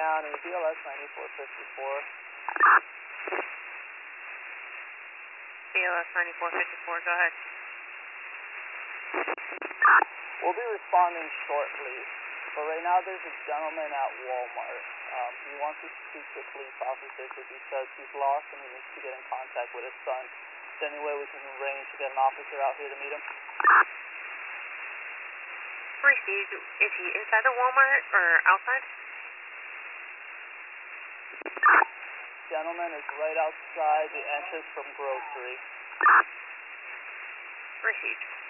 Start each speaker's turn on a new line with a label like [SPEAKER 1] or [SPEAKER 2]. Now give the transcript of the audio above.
[SPEAKER 1] County, BLS 9454.
[SPEAKER 2] BLS 9454, go ahead.
[SPEAKER 1] We'll be responding shortly, but right now there's a gentleman at Walmart. He wants to speak to a police officer because he says he's lost and he needs to get in contact with his son. Is there any way we can arrange to get an officer out here to meet him?
[SPEAKER 2] Received. Is he inside the Walmart or outside?
[SPEAKER 1] Gentleman is right outside the entrance from grocery.
[SPEAKER 2] Received.